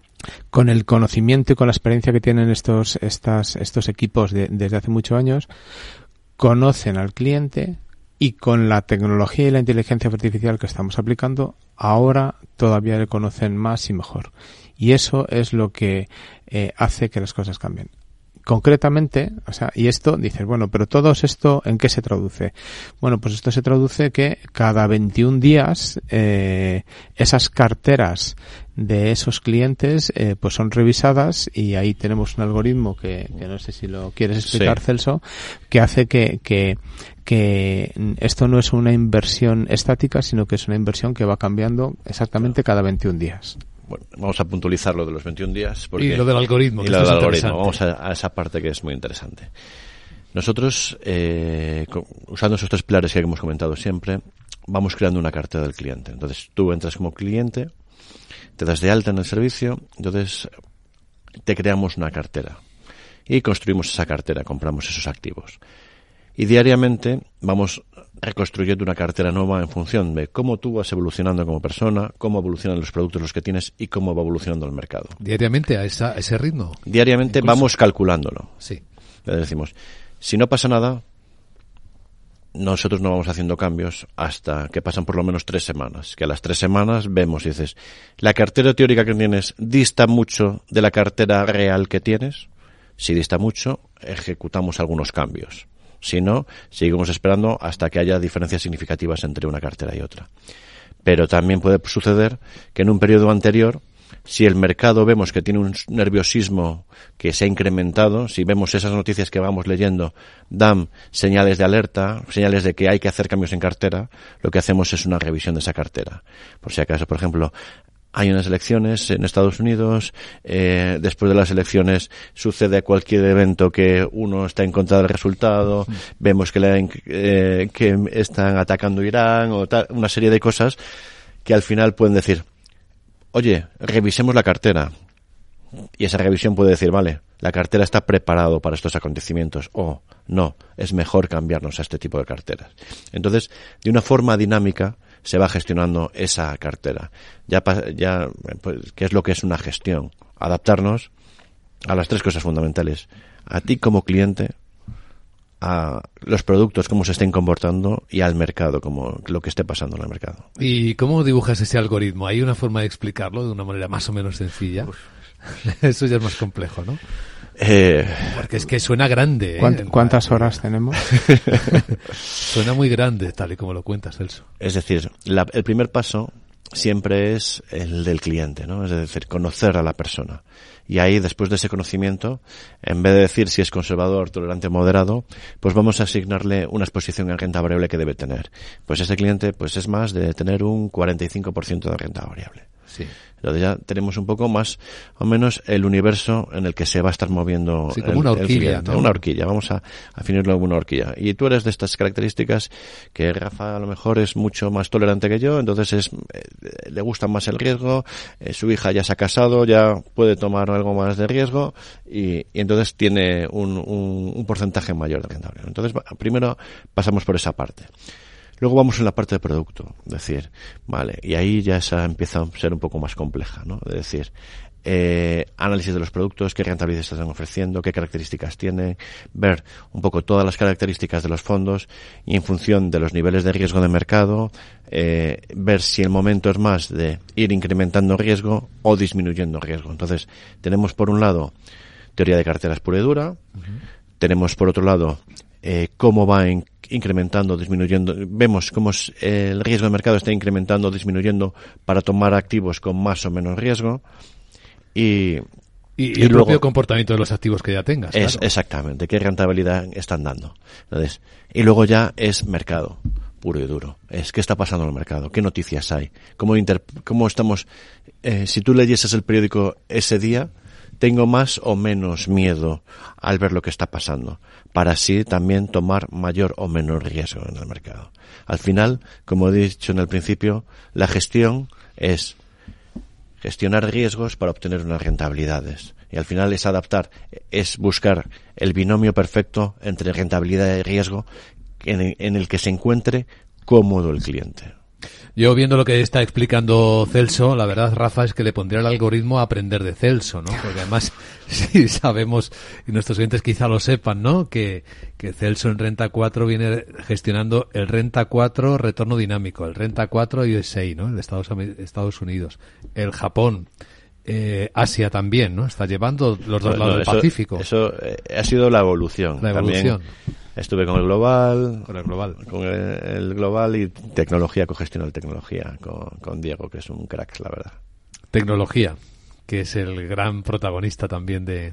con el conocimiento y con la experiencia que tienen estos, estas, estos equipos de, desde hace muchos años, conocen al cliente, y con la tecnología y la inteligencia artificial que estamos aplicando, ahora todavía le conocen más y mejor. Y eso es lo que eh, hace que las cosas cambien. Concretamente, o sea, y esto, dices, bueno, pero todo esto, ¿en qué se traduce? Bueno, pues esto se traduce que cada veintiún días, eh, esas carteras de esos clientes, eh, pues son revisadas, y ahí tenemos un algoritmo que, que no sé si lo quieres explicar, sí, Celso, que hace que, que, que esto no es una inversión estática, sino que es una inversión que va cambiando exactamente cada veintiún días. Bueno, vamos a puntualizar lo de los veintiún días. Porque, y lo del algoritmo. Y lo del algoritmo. Vamos a, a esa parte que es muy interesante. Nosotros, eh, usando esos tres pilares que hemos comentado siempre, vamos creando una cartera del cliente. Entonces, tú entras como cliente, te das de alta en el servicio, entonces te creamos una cartera. Y construimos esa cartera, compramos esos activos. Y diariamente vamos reconstruyendo una cartera nueva en función de cómo tú vas evolucionando como persona, cómo evolucionan los productos los que tienes y cómo va evolucionando el mercado. ¿Diariamente a, esa, a ese ritmo? Diariamente incluso vamos calculándolo. Sí. Le decimos, si no pasa nada, nosotros no vamos haciendo cambios hasta que pasan por lo menos tres semanas. Que a las tres semanas vemos y dices, la cartera teórica que tienes dista mucho de la cartera real que tienes. Si dista mucho, ejecutamos algunos cambios. Si no, seguimos esperando hasta que haya diferencias significativas entre una cartera y otra. Pero también puede suceder que en un periodo anterior Si el mercado vemos que tiene un nerviosismo que se ha incrementado, si vemos esas noticias que vamos leyendo, dan señales de alerta, señales de que hay que hacer cambios en cartera, lo que hacemos es una revisión de esa cartera. Por si acaso, por ejemplo, hay unas elecciones en Estados Unidos, eh, después de las elecciones sucede cualquier evento que uno está en contra del resultado, sí. vemos que, le, eh, que están atacando Irán o tal, una serie de cosas que al final pueden decir, oye, revisemos la cartera. Y esa revisión puede decir, vale, la cartera está preparado para estos acontecimientos, o no, es mejor cambiarnos a este tipo de carteras. Entonces, de una forma dinámica, se va gestionando esa cartera. Ya, ya, pues, ¿qué es lo que es una gestión? Adaptarnos a las tres cosas fundamentales. A ti como cliente, a los productos, cómo se estén comportando, y al mercado, como lo que esté pasando en el mercado. ¿Y cómo dibujas ese algoritmo? ¿Hay una forma de explicarlo de una manera más o menos sencilla? Uf. Eso ya es más complejo, ¿no? Eh, Porque es que suena grande. ¿Cuántas, ¿eh? ¿Cuántas horas tenemos? Suena muy grande, tal y como lo cuentas, Celso. Es decir, la, el primer paso siempre es el del cliente, ¿no? Es decir, conocer a la persona. Y ahí, después de ese conocimiento, en vez de decir si es conservador, tolerante o moderado, pues vamos a asignarle una exposición en renta variable que debe tener. Pues este cliente, pues es más de tener un cuarenta y cinco por ciento de renta variable. Sí. Entonces ya tenemos un poco más o menos el universo en el que se va a estar moviendo. Sí, como el, una horquilla, el ¿no? Una horquilla, vamos a definirlo como una horquilla. Y tú eres de estas características que Rafa a lo mejor es mucho más tolerante que yo, entonces es eh, le gusta más el riesgo, eh, su hija ya se ha casado, ya puede tomar algo más de riesgo y, y entonces tiene un, un, un porcentaje mayor de renta variable. Entonces primero pasamos por esa parte. Luego vamos en la parte de producto, es decir, vale, y ahí ya esa empieza a ser un poco más compleja, ¿no? Es decir, eh, análisis de los productos, qué rentabilidad están ofreciendo, qué características tienen, ver un poco todas las características de los fondos y en función de los niveles de riesgo de mercado, eh, ver si el momento es más de ir incrementando riesgo o disminuyendo riesgo. Entonces, tenemos por un lado teoría de carteras pura y dura, uh-huh. tenemos por otro lado eh, cómo va en incrementando, disminuyendo, vemos cómo el riesgo de mercado está incrementando, disminuyendo para tomar activos con más o menos riesgo y, y, y, y el luego, propio comportamiento de los activos que ya tengas. Es, claro. Exactamente, qué rentabilidad están dando. Entonces, y luego ya es mercado puro y duro. Es qué está pasando en el mercado, qué noticias hay, cómo, inter, cómo estamos. Eh, si tú leyeses el periódico ese día, tengo más o menos miedo al ver lo que está pasando, para así también tomar mayor o menor riesgo en el mercado. Al final, como he dicho en el principio, la gestión es gestionar riesgos para obtener unas rentabilidades. Y al final es adaptar, es buscar el binomio perfecto entre rentabilidad y riesgo en, en el que se encuentre cómodo el cliente. Yo viendo lo que está explicando Celso, la verdad, Rafa, es que le pondría el algoritmo a aprender de Celso, ¿no? Porque además, sí sabemos, y nuestros oyentes quizá lo sepan, ¿no? Que, que Celso en Renta cuatro viene gestionando el Renta cuatro retorno dinámico, el Renta cuatro U S A, ¿no? El de Estados, Estados Unidos, el Japón, eh, Asia también, ¿no? Está llevando los dos bueno, lados eso, del Pacífico. Eso eh, ha sido la evolución. La evolución. También estuve con el global, con el global, con el, el global y tecnología, cogestión de tecnología, con, con Diego, que es un crack, la verdad. Tecnología, que es el gran protagonista también de,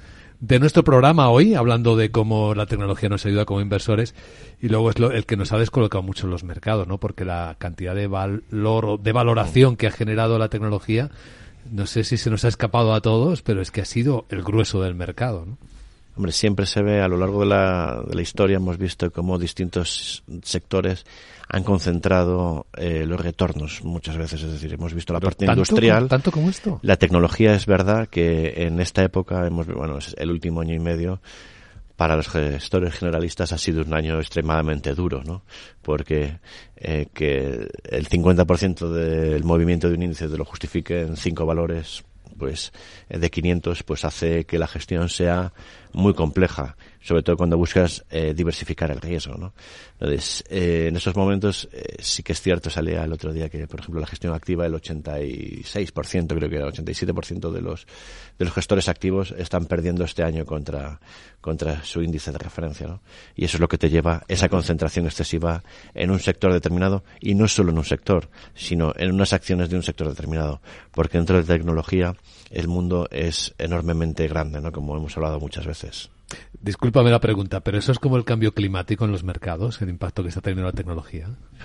de nuestro programa hoy, hablando de cómo la tecnología nos ayuda como inversores, y luego es lo, el que nos ha descolocado mucho en los mercados, ¿no? Porque la cantidad de valor, de valoración que ha generado la tecnología, no sé si se nos ha escapado a todos, pero es que ha sido el grueso del mercado, ¿no? Hombre, siempre se ve a lo largo de la, de la historia, hemos visto cómo distintos sectores han concentrado eh, los retornos muchas veces. Es decir, hemos visto la parte ¿Tanto industrial. Como, ¿Tanto como esto? La tecnología es verdad que en esta época, hemos bueno, es el último año y medio, para los gestores generalistas ha sido un año extremadamente duro, ¿no? Porque eh, que el cincuenta por ciento del movimiento de un índice te lo justifique en cinco valores, pues de quinientos, pues hace que la gestión sea muy compleja. sobre todo cuando buscas eh, diversificar el riesgo, ¿no? Entonces, eh, en estos momentos eh, sí que es cierto, salía el otro día que, por ejemplo, la gestión activa, el ochenta y seis por ciento, creo que el ochenta y siete por ciento de los de los gestores activos están perdiendo este año contra contra su índice de referencia, ¿no? Y eso es lo que te lleva esa concentración excesiva en un sector determinado, y no solo en un sector, sino en unas acciones de un sector determinado, porque dentro de tecnología el mundo es enormemente grande, ¿no? Como hemos hablado muchas veces. Discúlpame la pregunta, pero eso es como el cambio climático en los mercados, el impacto que está teniendo la tecnología.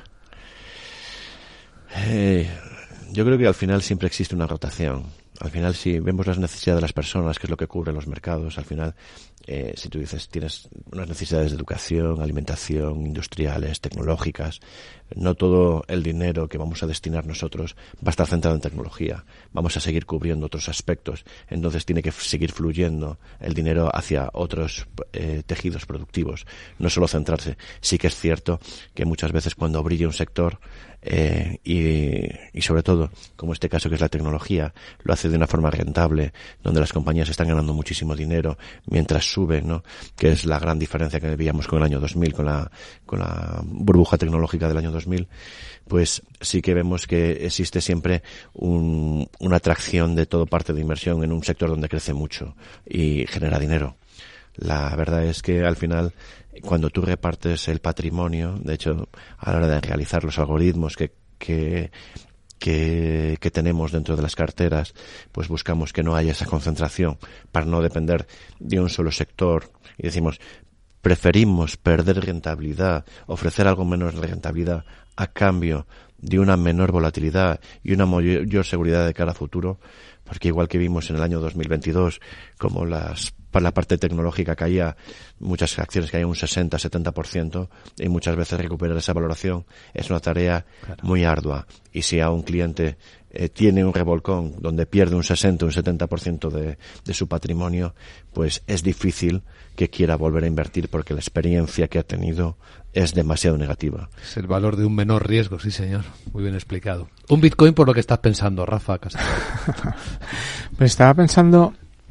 Eh, yo creo que al final siempre existe una rotación. Al final, si vemos las necesidades de las personas, que es lo que cubren los mercados, al final, eh, si tú dices, tienes unas necesidades de educación, alimentación, industriales, tecnológicas, no todo el dinero que vamos a destinar nosotros va a estar centrado en tecnología. Vamos a seguir cubriendo otros aspectos. Entonces tiene que seguir fluyendo el dinero hacia otros eh, tejidos productivos, no solo centrarse. Sí que es cierto que muchas veces cuando brilla un sector, eh, y, y sobre todo, como este caso que es la tecnología, lo hace de una forma rentable, donde las compañías están ganando muchísimo dinero mientras suben, ¿no? Que es la gran diferencia que veíamos con el año dos mil, con la, con la burbuja tecnológica del año dos mil, pues sí que vemos que existe siempre un, una atracción de todo parte de inversión en un sector donde crece mucho y genera dinero. La verdad es que al final, cuando tú repartes el patrimonio, de hecho, a la hora de realizar los algoritmos que, que Que, que tenemos dentro de las carteras, pues buscamos que no haya esa concentración para no depender de un solo sector, y decimos, preferimos perder rentabilidad, ofrecer algo menos de rentabilidad a cambio de una menor volatilidad y una mayor seguridad de cara a futuro, porque igual que vimos en el año dos mil veintidós, como las la parte tecnológica caía, muchas acciones caían un sesenta a setenta por ciento, y muchas veces recuperar esa valoración es una tarea claro. muy ardua. Y si a un cliente eh, tiene un revolcón donde pierde un sesenta, un setenta por ciento de, de su patrimonio, pues es difícil que quiera volver a invertir, porque la experiencia que ha tenido es demasiado negativa. Es el valor de un menor riesgo, sí señor, muy bien explicado. Un Bitcoin por lo que estás pensando, Rafa Casado. Pues estaba pensando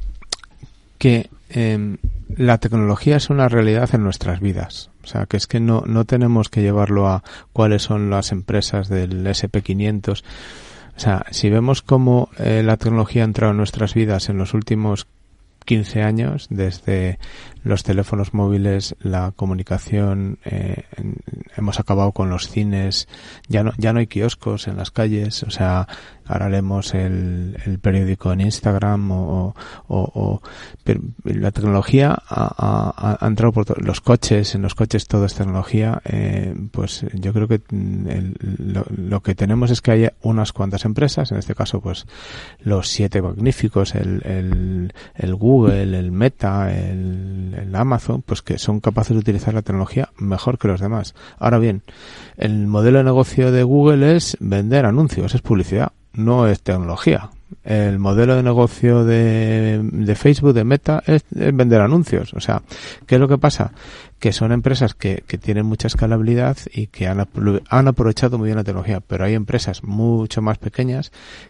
que eh, la tecnología es una realidad en nuestras vidas. O sea, que es que no, no tenemos que llevarlo a cuáles son las empresas del ese and pe quinientos. O sea, si vemos cómo eh, la tecnología ha entrado en nuestras vidas en los últimos quince años, desde los teléfonos móviles, la comunicación, eh, en, hemos acabado con los cines, ya no, ya no hay kioscos en las calles, o sea, ahora leemos el, el periódico en Instagram o, o, o pero la tecnología ha, ha, ha entrado por to- los coches, en los coches todo es tecnología, eh, pues yo creo que el, lo, lo que tenemos es que haya unas cuantas empresas, en este caso pues los siete magníficos, el, el, el Google, el Meta, el el Amazon, pues que son capaces de utilizar la tecnología mejor que los demás. Ahora bien, el modelo de negocio de Google es vender anuncios, es publicidad, no es tecnología. El modelo de negocio de, de Facebook, de Meta, es, es vender anuncios. O sea, ¿qué es lo que pasa? Que son empresas que, que tienen mucha escalabilidad y que han, han aprovechado muy bien la tecnología, pero hay empresas mucho más pequeñas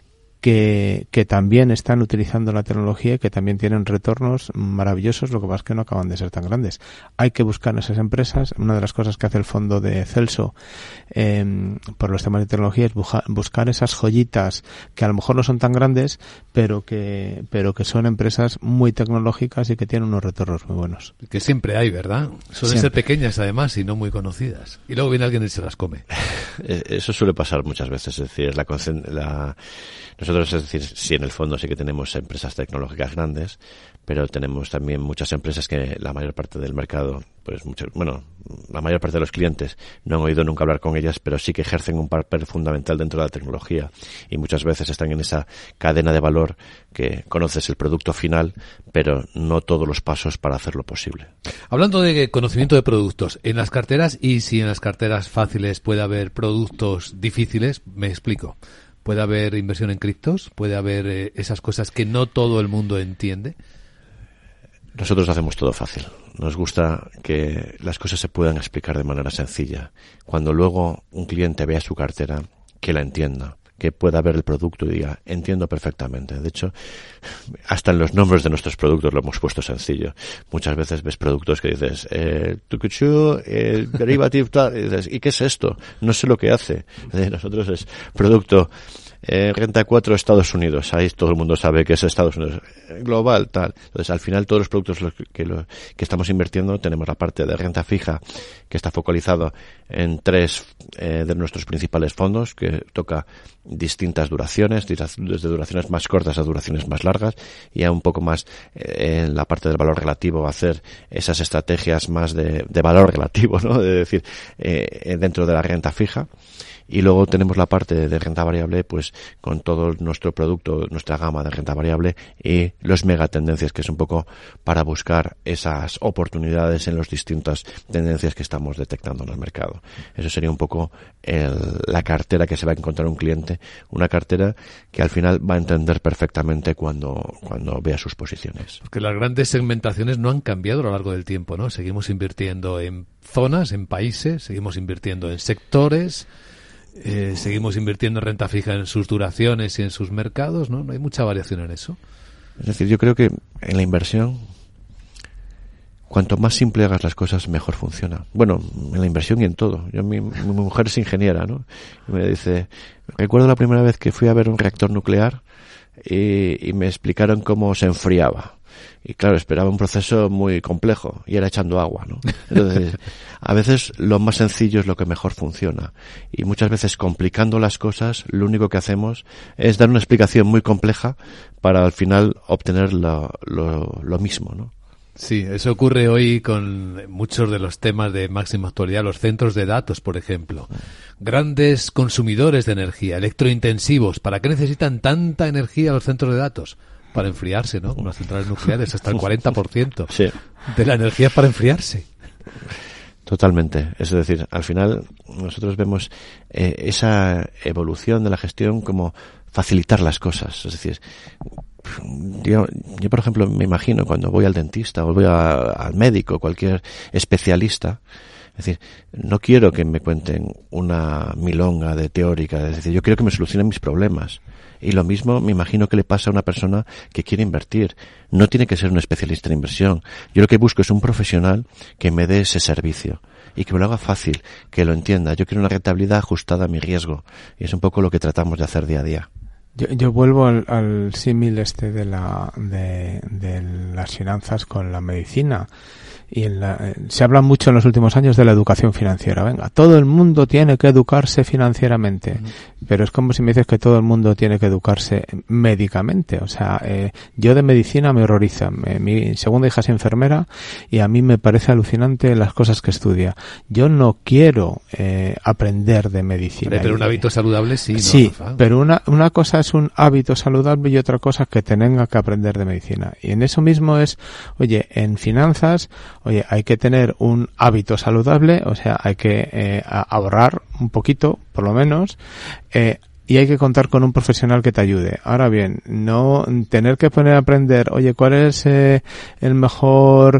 que, que también están utilizando la tecnología y que también tienen retornos maravillosos, lo que pasa es que no acaban de ser tan grandes. Hay que buscar esas empresas. Una de las cosas que hace el fondo de Celso eh, por los temas de tecnología es buja, buscar esas joyitas que a lo mejor no son tan grandes, pero que pero que son empresas muy tecnológicas y que tienen unos retornos muy buenos. Que siempre hay, ¿verdad? Suelen siempre. ser pequeñas además y no muy conocidas. Y luego viene alguien y se las come. Eso suele pasar muchas veces, es decir, la, la nosotros, es decir, sí, en el fondo sí que tenemos empresas tecnológicas grandes, pero tenemos también muchas empresas que la mayor parte del mercado, pues muchos, bueno, la mayor parte de los clientes no han oído nunca hablar con ellas, pero sí que ejercen un papel fundamental dentro de la tecnología y muchas veces están en esa cadena de valor que conoces el producto final, pero no todos los pasos para hacerlo posible. Hablando de conocimiento de productos, en las carteras, y si en las carteras fáciles puede haber productos difíciles, me explico. ¿Puede haber inversión en criptos? ¿Puede haber eh, esas cosas que no todo el mundo entiende? Nosotros hacemos todo fácil. Nos gusta que las cosas se puedan explicar de manera sencilla. Cuando luego un cliente vea su cartera, que la entienda, que pueda ver el producto y diga, entiendo perfectamente. De hecho, hasta en los nombres de nuestros productos lo hemos puesto sencillo. Muchas veces ves productos que dices, eh, tucuchú, eh, derivative, tal, y dices, ¿y qué es esto? No sé lo que hace. De nosotros es producto Eh, renta cuatro Estados Unidos, ahí todo el mundo sabe que es Estados Unidos, global, tal. Entonces, al final, todos los productos los que, que, lo, que estamos invirtiendo, tenemos la parte de renta fija, que está focalizado en tres eh, de nuestros principales fondos, que toca distintas duraciones, desde duraciones más cortas a duraciones más largas, y ya un poco más eh, en la parte del valor relativo, hacer esas estrategias más de, de valor relativo, ¿no? De decir, eh, dentro de la renta fija. Y luego tenemos la parte de renta variable, pues con todo nuestro producto, nuestra gama de renta variable y los megatendencias, que es un poco para buscar esas oportunidades en las distintas tendencias que estamos detectando en el mercado. Eso sería un poco el, la cartera que se va a encontrar un cliente, una cartera que al final va a entender perfectamente cuando, cuando vea sus posiciones. Porque las grandes segmentaciones no han cambiado a lo largo del tiempo, ¿no? Seguimos invirtiendo en zonas, en países, seguimos invirtiendo en sectores. Eh, seguimos invirtiendo en renta fija en sus duraciones y en sus mercados, ¿no? No hay mucha variación en eso. Es decir, yo creo que en la inversión, cuanto más simple hagas las cosas, mejor funciona. Bueno, en la inversión y en todo. Yo, mi, mi mujer es ingeniera, ¿no? Y me dice, recuerdo la primera vez que fui a ver un reactor nuclear y, y me explicaron cómo se enfriaba. Y claro, esperaba un proceso muy complejo y era echando agua, ¿no? Entonces, a veces lo más sencillo es lo que mejor funciona. Y muchas veces complicando las cosas, lo único que hacemos es dar una explicación muy compleja para al final obtener lo, lo, lo mismo, ¿no? Sí, eso ocurre hoy con muchos de los temas de máxima actualidad, los centros de datos, por ejemplo. Grandes consumidores de energía, electrointensivos. ¿Para qué necesitan tanta energía los centros de datos? Para enfriarse, ¿no? Con las centrales nucleares, hasta el cuarenta por ciento sí. de la energía es para enfriarse. Totalmente. Es decir, al final nosotros vemos eh, esa evolución de la gestión como facilitar las cosas. Es decir, yo, yo por ejemplo me imagino cuando voy al dentista o voy a, al médico, cualquier especialista, es decir, no quiero que me cuenten una milonga de teórica, es decir, yo quiero que me solucionen mis problemas. Y lo mismo me imagino que le pasa a una persona que quiere invertir. No tiene que ser un especialista en inversión. Yo lo que busco es un profesional que me dé ese servicio y que me lo haga fácil, que lo entienda. Yo quiero una rentabilidad ajustada a mi riesgo y es un poco lo que tratamos de hacer día a día. Yo, yo vuelvo al, al símil este de la de, de las finanzas con la medicina. Y en la, eh, se habla mucho en los últimos años de la educación financiera. Venga, todo el mundo tiene que educarse financieramente. Mm. Pero es como si me dices que todo el mundo tiene que educarse médicamente. O sea, eh, yo de medicina me horroriza. Me, mi segunda hija es enfermera y a mí me parece alucinante las cosas que estudia. Yo no quiero eh, aprender de medicina. Pero, pero un hábito saludable sí, ¿no? Sí, pero una, una cosa es un hábito saludable y otra cosa es que tenga que aprender de medicina. Y en eso mismo es, oye, en finanzas, oye, hay que tener un hábito saludable, o sea, hay que eh, ahorrar un poquito, por lo menos, eh, y hay que contar con un profesional que te ayude. Ahora bien, no tener que poner a aprender, oye, ¿cuál es eh, el mejor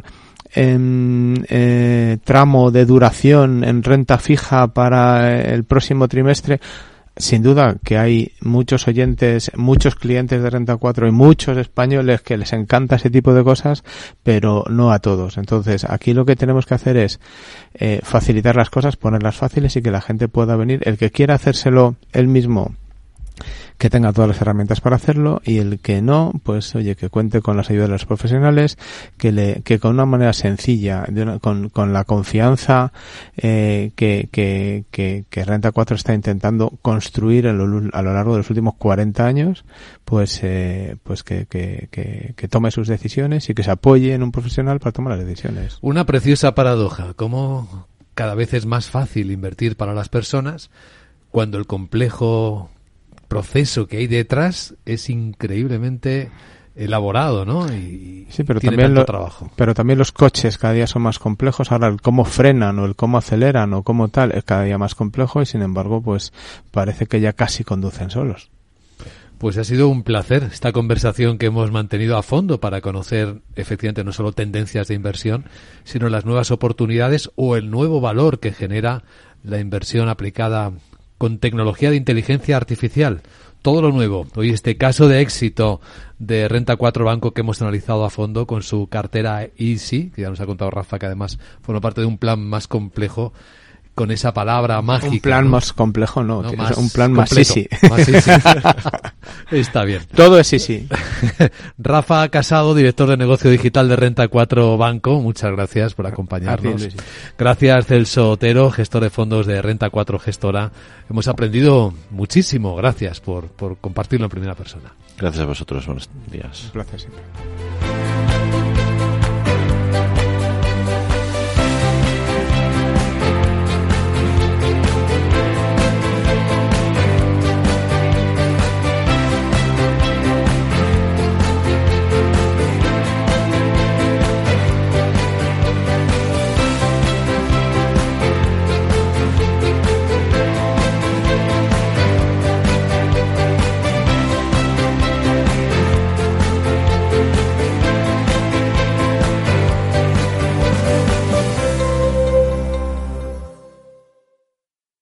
eh, eh, tramo de duración en renta fija para el próximo trimestre? Sin duda que hay muchos oyentes, muchos clientes de Renta cuatro y muchos españoles que les encanta ese tipo de cosas, pero no a todos. Entonces, aquí lo que tenemos que hacer es eh, facilitar las cosas, ponerlas fáciles y que la gente pueda venir. El que quiera hacérselo él mismo, que tenga todas las herramientas para hacerlo, y el que no, pues oye, que cuente con las ayudas de los profesionales, que le, que con una manera sencilla, de una, con, con la confianza eh, que, que, que, que Renta cuatro está intentando construir a lo, a lo largo de los últimos cuarenta años, pues eh, pues que, que, que, que tome sus decisiones y que se apoye en un profesional para tomar las decisiones. Una preciosa paradoja, como cada vez es más fácil invertir para las personas cuando el complejo proceso que hay detrás es increíblemente elaborado, ¿no? Y sí, pero tiene también tanto lo, trabajo. Pero también los coches cada día son más complejos. Ahora el cómo frenan o el cómo aceleran o cómo tal es cada día más complejo y sin embargo pues parece que ya casi conducen solos. Pues ha sido un placer esta conversación que hemos mantenido a fondo para conocer efectivamente no solo tendencias de inversión, sino las nuevas oportunidades o el nuevo valor que genera la inversión aplicada con tecnología de inteligencia artificial. Todo lo nuevo. Hoy este caso de éxito de Renta cuatro Banco que hemos analizado a fondo con su cartera Easy, que ya nos ha contado Rafa, que además forma parte de un plan más complejo, con esa palabra mágica. Un plan ¿no? más complejo, no, no más un plan completo, más easy. Más easy. Está bien. Todo es easy. Rafa Casado, director de negocio digital de Renta cuatro Banco, muchas gracias por acompañarnos. Ti, gracias, Celso Otero, gestor de fondos de Renta cuatro Gestora. Hemos aprendido muchísimo. Gracias por, por compartirlo en primera persona. Gracias a vosotros. Buenos días. Un placer siempre.